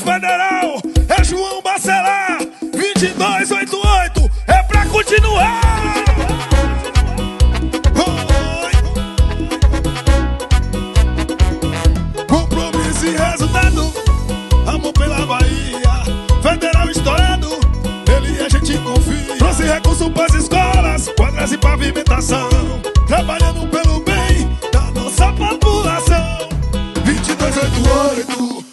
Federal é João Bacelar. 2288 é pra continuar. Compromisso e resultado, amor pela Bahia. Federal estourado, ele a gente confia. Trouxe recurso pras escolas, quadras e pavimentação, trabalhando pelo bem da nossa população. 2288